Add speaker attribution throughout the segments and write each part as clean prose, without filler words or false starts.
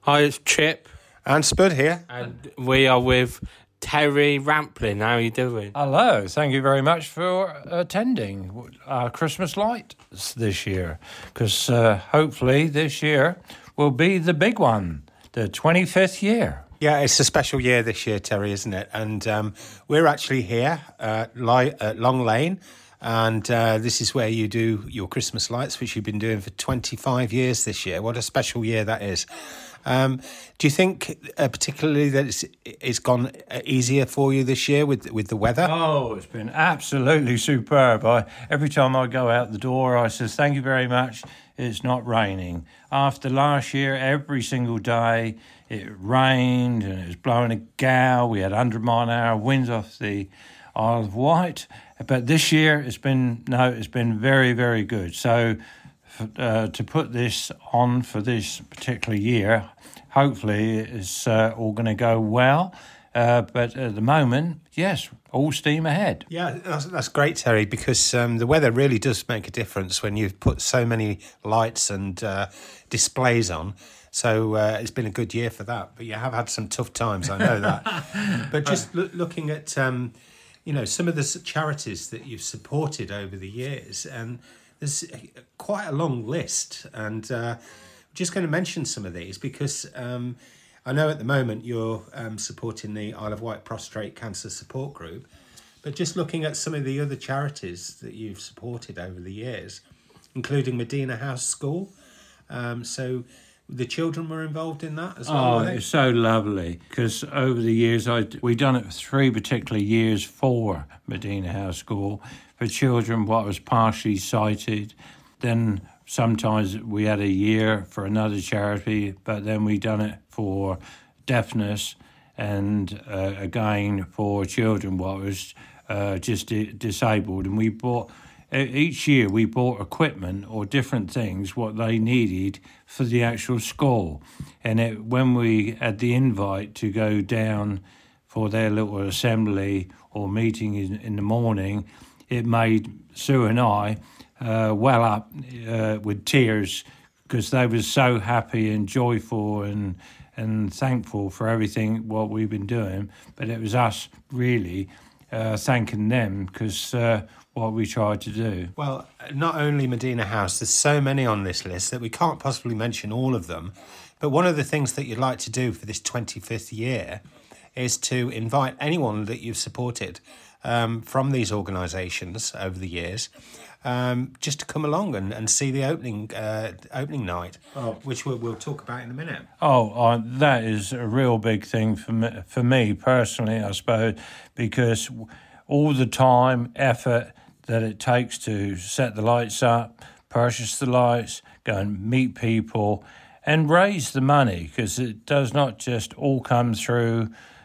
Speaker 1: Hi, it's Chip,
Speaker 2: And Spud here.
Speaker 1: and we are with Terry Ramplin. How are you doing?
Speaker 3: Hello, thank you very much for attending our Christmas lights this year, because hopefully this year will be the big one, the 25th year.
Speaker 2: Yeah, it's a special year this year, Terry, isn't it? And we're actually here at Long Lane, and this is where you do your Christmas lights, which you've been doing for 25 years this year. What a special year that is. Do you think particularly that it's gone easier for you this year with the weather?
Speaker 3: Oh, it's been absolutely superb. Every time I go out the door, I says, thank you very much, it's not raining. After last year, every single day, it rained and it was blowing a gale. We had 100-mile-an-hour winds off the Isle of Wight. But this year, it's been very, very good. So to put this on for this particular year, hopefully it's all going to go well. But at the moment, yes, all steam ahead.
Speaker 2: Yeah, that's great, Terry, because the weather really does make a difference when you've put so many lights and displays on. So it's been a good year for that. But you have had some tough times, I know that. But just looking at, some of the charities that you've supported over the years, and there's quite a long list. And I'm just going to mention some of these because I know at the moment you're supporting the Isle of Wight Prostate Cancer Support Group, but just looking at some of the other charities that you've supported over the years, including Medina House School. So the children were involved in that as well.
Speaker 3: Oh, it's so lovely because over the years we done it for 3 particular years for Medina House School for children what was partially sighted. Then sometimes we had a year for another charity, but then we done it for deafness and again for children what was just disabled. And we bought each year we bought equipment or different things what they needed for the actual school. And when we had the invite to go down for their little assembly or meeting in the morning, it made Sue and I well up with tears because they were so happy and joyful and thankful for everything what we've been doing. But it was us really thanking them because what we tried to do.
Speaker 2: Well, not only Medina House, there's so many on this list that we can't possibly mention all of them. But one of the things that you'd like to do for this 25th year is to invite anyone that you've supported from these organisations over the years, just to come along and see the opening night, which we'll talk about in a minute.
Speaker 3: That is a real big thing for me personally, I suppose, because all the time, effort that it takes to set the lights up, purchase the lights, go and meet people, and raise the money, because it does not just all come through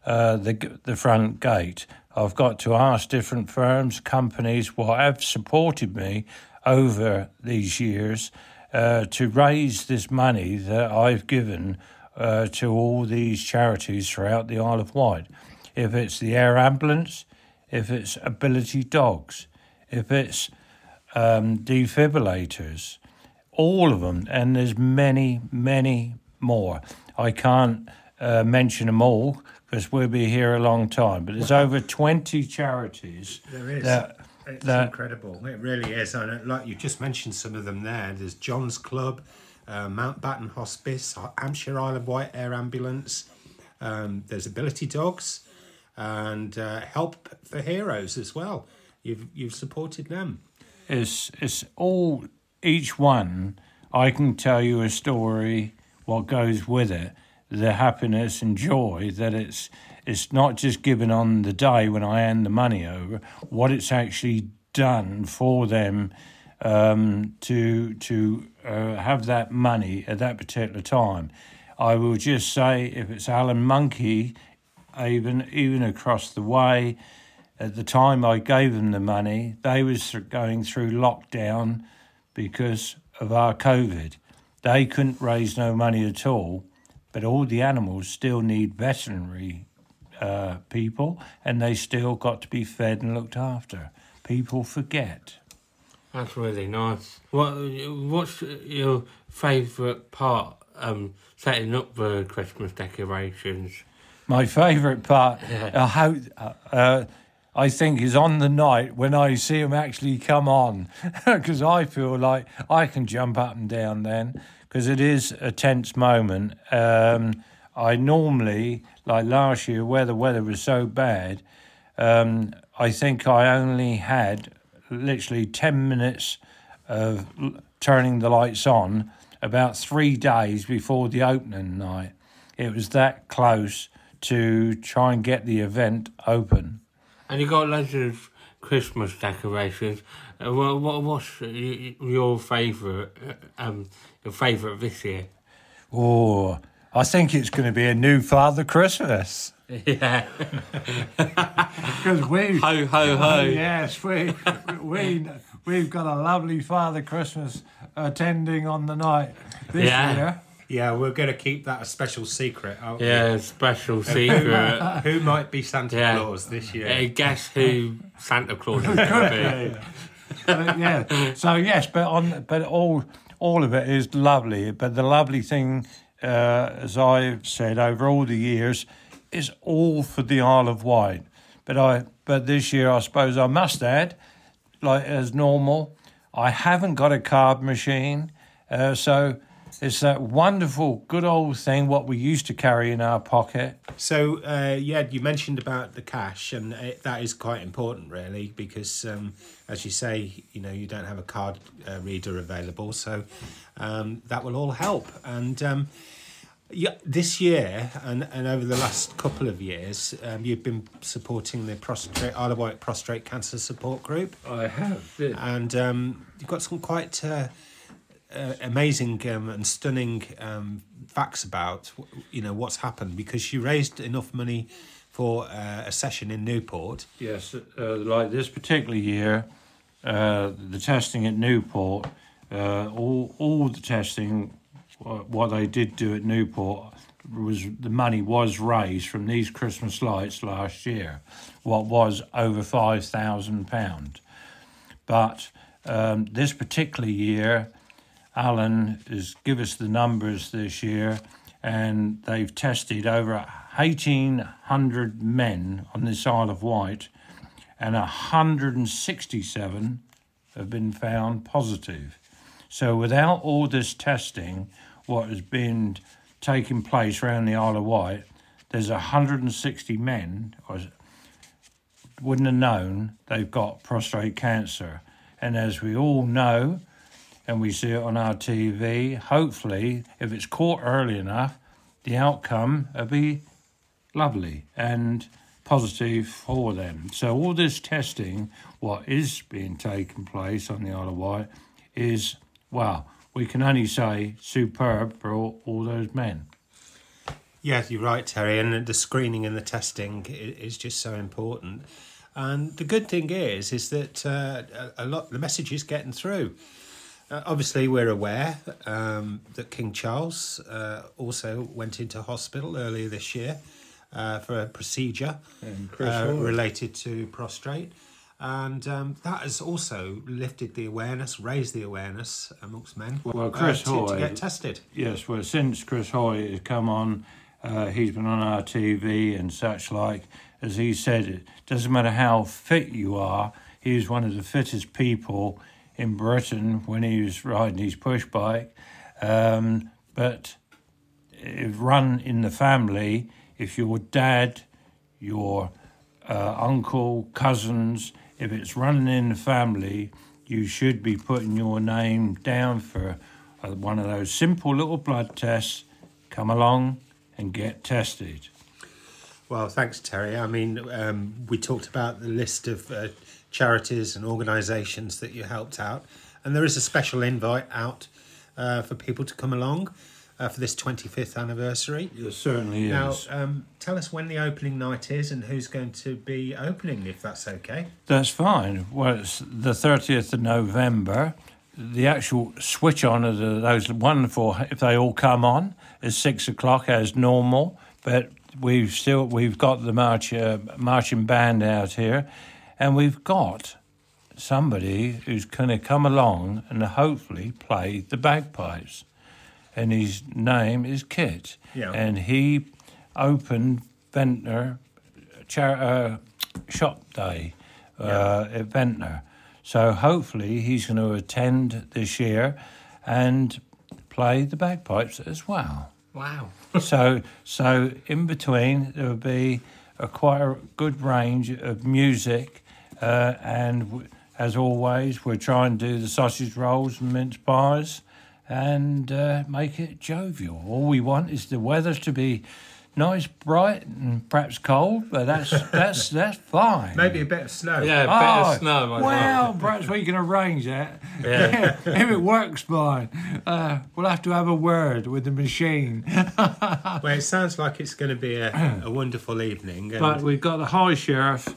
Speaker 3: the front gate. I've got to ask different firms, companies, what have supported me over these years to raise this money that I've given to all these charities throughout the Isle of Wight. If it's the air ambulance, if it's ability dogs, if it's defibrillators, all of them, and there's many, many more. I can't mention them all because we'll be here a long time, but there's over 20 charities.
Speaker 2: There is. It's incredible. It really is. And like you just mentioned some of them there. There's John's Club, Mountbatten Hospice, Hampshire Isle of Wight Air Ambulance. There's Ability Dogs and Help for Heroes as well. You've supported them.
Speaker 3: It's all, each one, I can tell you a story, what goes with it, the happiness and joy that it's not just given on the day when I hand the money over, what it's actually done for them to have that money at that particular time. I will just say, if it's Alan Monkey, even across the way, at the time I gave them the money, they was going through lockdown because of our COVID. They couldn't raise no money at all, but all the animals still need veterinary people, and they still got to be fed and looked after. People forget.
Speaker 1: That's really nice. What's your favourite part setting up the Christmas decorations?
Speaker 3: My favourite part, I think, is on the night when I see them actually come on, because I feel like I can jump up and down then, because it is a tense moment. I normally, like last year, where the weather was so bad, I think I only had literally 10 minutes of turning the lights on about 3 days before the opening night. It was that close to try and get the event open.
Speaker 1: And you got loads of Christmas decorations. What's your favourite? Your favourite this year?
Speaker 3: Oh, I think it's going to be a new Father Christmas.
Speaker 1: Yeah.
Speaker 3: Because we
Speaker 1: Ho, ho, ho.
Speaker 3: Yes, we've got a lovely Father Christmas attending on the night this year.
Speaker 2: Yeah, we're going to keep that a special secret, aren't we?
Speaker 1: Yeah, special secret.
Speaker 2: Who might be Santa Claus this year?
Speaker 1: Guess who Santa Claus is going to
Speaker 3: Yeah. So yes, but all of it is lovely. But the lovely thing, as I've said over all the years, is all for the Isle of Wight. But this year, I suppose I must add, like as normal, I haven't got a card machine, so it's that wonderful, good old thing what we used to carry in our pocket.
Speaker 2: So, you mentioned about the cash, and that is quite important, really, because, as you say, you don't have a card reader available, so that will all help. And this year, and over the last couple of years, you've been supporting the Isle of Wight Prostrate Cancer Support Group.
Speaker 3: I have. Yeah.
Speaker 2: And you've got some quite amazing and stunning facts about what's happened, because you raised enough money for a session in Newport.
Speaker 3: Yes, like this particular year, the testing at Newport, all the testing, what they did do at Newport, was the money was raised from these Christmas lights last year, what was over £5,000. But this particular year, Alan has given us the numbers this year, and they've tested over 1,800 men on this Isle of Wight, and 167 have been found positive. So without all this testing, what has been taking place around the Isle of Wight, there's 160 men wouldn't have known they've got prostate cancer. And as we all know, and we see it on our TV, hopefully, if it's caught early enough, the outcome will be lovely and positive for them. So all this testing, what is being taken place on the Isle of Wight, is, well, we can only say superb for all those men.
Speaker 2: Yeah, you're right, Terry, and the screening and the testing is just so important. And the good thing is that the message is getting through. Obviously, we're aware that King Charles also went into hospital earlier this year for a procedure related to prostate. And that has also lifted the awareness, raised the awareness amongst men
Speaker 3: Chris
Speaker 2: to
Speaker 3: Hoy,
Speaker 2: get tested.
Speaker 3: Yes, well, since Chris Hoy has come on, he's been on our TV and such like. As he said, it doesn't matter how fit you are, he's one of the fittest people in Britain when he was riding his push bike. But if run in the family, if your dad, your uncle, cousins, if it's running in the family, you should be putting your name down for one of those simple little blood tests. Come along and get tested.
Speaker 2: Well, thanks, Terry. I mean, we talked about the list of charities and organisations that you helped out, and there is a special invite out for people to come along for this 25th anniversary.
Speaker 3: There certainly is.
Speaker 2: Now, tell us when the opening night is and who's going to be opening, if that's okay.
Speaker 3: That's fine. Well, it's the 30th of November. The actual switch on of those wonderful, if they all come on, is 6 o'clock as normal. But we've got the marching band out here, and we've got somebody who's going to come along and hopefully play the bagpipes. and his name is Kit.
Speaker 2: Yeah.
Speaker 3: And he opened Ventnor Shop Day at Ventnor. So hopefully he's going to attend this year and play the bagpipes as well.
Speaker 1: Wow.
Speaker 3: So in between there will be quite a good range of music, and as always, we'll try and do the sausage rolls and mince pies and make it jovial. All we want is the weather to be nice, bright, and perhaps cold, but that's fine.
Speaker 2: Maybe a bit of snow.
Speaker 1: Yeah, a bit of snow. I
Speaker 3: Well, perhaps we can arrange that.
Speaker 1: Yeah.
Speaker 3: If it works fine. We'll have to have a word with the machine.
Speaker 2: Well, it sounds like it's going to be a wonderful evening. And
Speaker 3: But we've got the High Sheriff.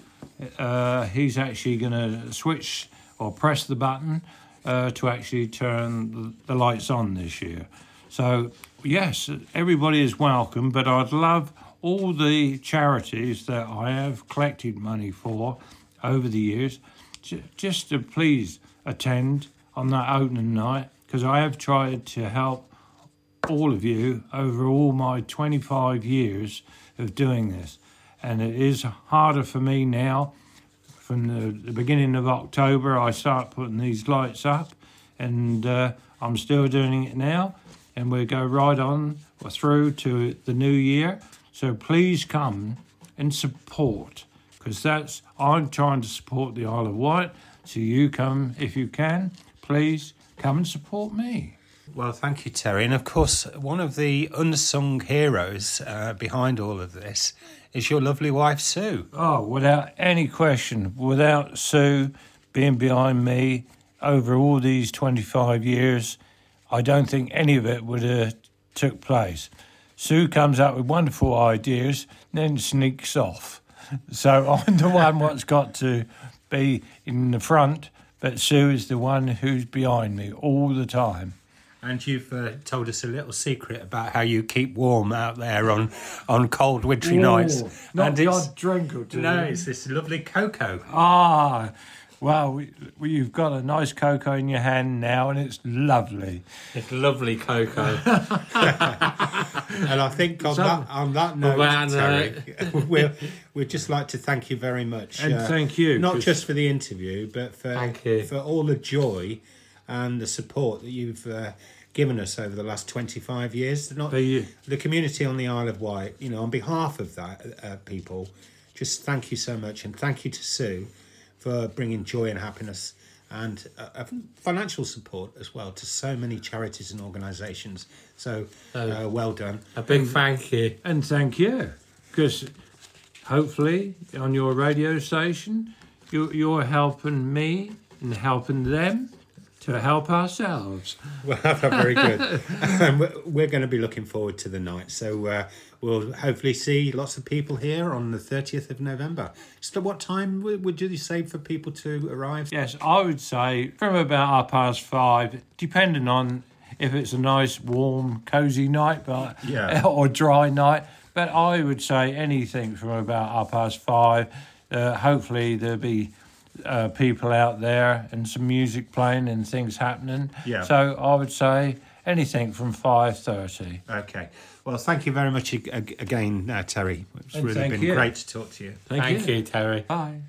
Speaker 3: He's actually going to switch or press the button to actually turn the lights on this year. So, yes, everybody is welcome, but I'd love all the charities that I have collected money for over the years just to please attend on that opening night, because I have tried to help all of you over all my 25 years of doing this. And it is harder for me now. From the beginning of October, I start putting these lights up, and I'm still doing it now. And we'll go right on through to the new year. So please come and support, because I'm trying to support the Isle of Wight. So you come, if you can, please come and support me.
Speaker 2: Well, thank you, Terry. And of course, one of the unsung heroes behind all of this is your lovely wife, Sue.
Speaker 3: Oh, without any question, without Sue being behind me over all these 25 years, I don't think any of it would have took place. Sue comes up with wonderful ideas, then sneaks off. So I'm the one what's got to be in the front, but Sue is the one who's behind me all the time.
Speaker 2: And you've told us a little secret about how you keep warm out there on cold wintry nights.
Speaker 3: Not
Speaker 2: And
Speaker 3: the
Speaker 2: it's-
Speaker 3: odd drink or two.
Speaker 2: No, it's this lovely cocoa.
Speaker 3: Ah, well, you've got a nice cocoa in your hand now, and it's lovely.
Speaker 1: It's lovely cocoa.
Speaker 2: And I think on that note,
Speaker 1: Well,
Speaker 2: Terry, we'd just like to thank you very much.
Speaker 3: And thank you,
Speaker 2: Not
Speaker 3: 'cause-
Speaker 2: just for the interview, but
Speaker 1: Thank you.
Speaker 2: for all the joy and the support that you've given us over the last 25 years. Not
Speaker 3: you.
Speaker 2: the community on the Isle of Wight, on behalf of that people, just thank you so much. And thank you to Sue for bringing joy and happiness and financial support as well to so many charities and organisations. So well done.
Speaker 1: A big thank you.
Speaker 3: And thank you, because hopefully on your radio station, you're helping me and helping them to help ourselves.
Speaker 2: Well, very good. We're going to be looking forward to the night. So we'll hopefully see lots of people here on the 30th of November. So what time would you say for people to arrive?
Speaker 3: Yes, I would say from about 5:30, depending on if it's a nice, warm, cosy night, but
Speaker 2: Yeah.
Speaker 3: or dry night. But I would say anything from about 5:30. Hopefully there'll be people out there and some music playing and things happening.
Speaker 2: Yeah.
Speaker 3: So I would say anything from 5:30.
Speaker 2: Okay. Well, thank you very much again, Terry. It's
Speaker 3: And
Speaker 2: really
Speaker 3: thank
Speaker 2: been
Speaker 3: you.
Speaker 2: great to talk to you.
Speaker 1: Thank you, Terry.
Speaker 3: Bye.